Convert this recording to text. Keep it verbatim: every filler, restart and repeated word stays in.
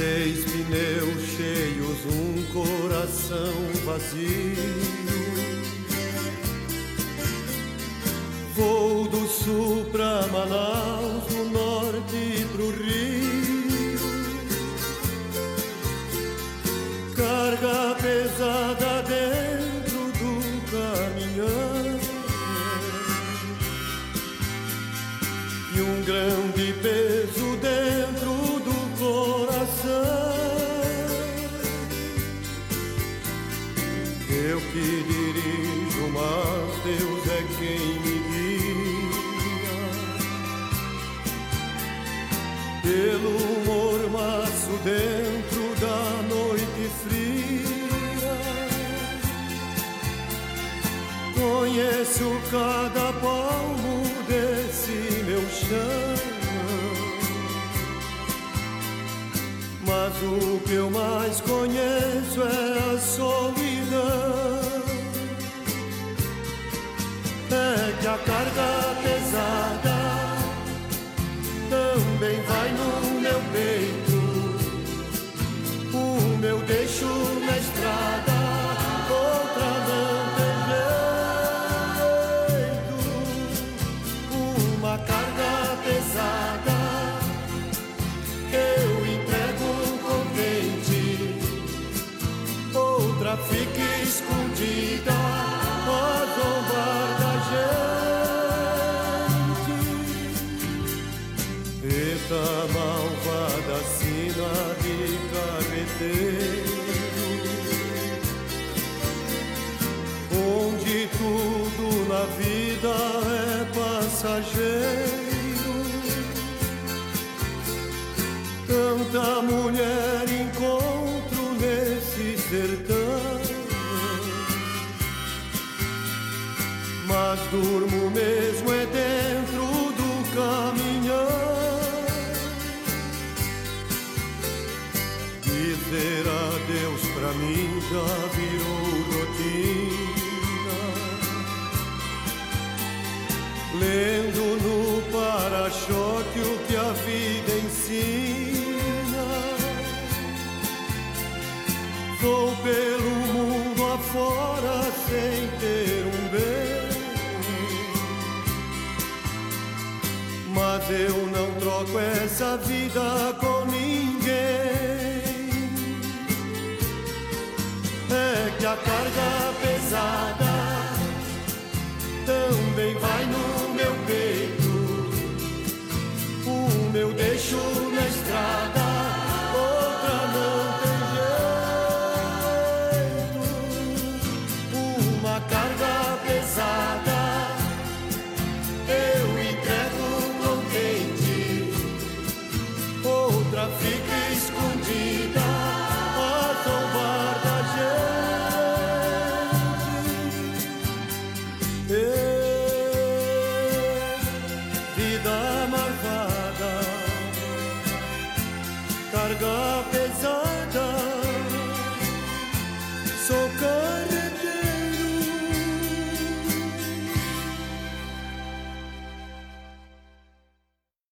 Seis pneus cheios, um coração vazio. Vou do sul pra Manaus, do norte pro Rio. Carga pesada dentro do caminhão e um grande peso dentro do coração. Eu que dirijo, mas Deus é quem me guia. Pelo mormaço dentro da noite fria, conheço cada palmo desse meu chão. Mas o que eu mais conheço é a solidão. É que a carga pesada também vai no meu peito. O meu deixo na estrada, outra não tem jeito. Uma carga pesada eu entrego contente, outra fica escondida a zombar da gente. Eita malvada sina de carreteiro, onde tudo na vida é passageiro. Tanta mulher encontro nesse sertão, mas durmo mesmo é dentro do caminhão. Dizer adeus pra mim já virou rotina. Lendo no para-choque o que a vida ensina. Vou pelo mundo afora sem ter um bem, mas eu não troco essa vida com ninguém. É que a carga pesada também vai no meu peito. O meu deixo na estrada, outra não tem jeito. Uma carga pesada eu entrego contente, outra fica escondida a zombar da gente. Ei, vida malvada, carga pesada.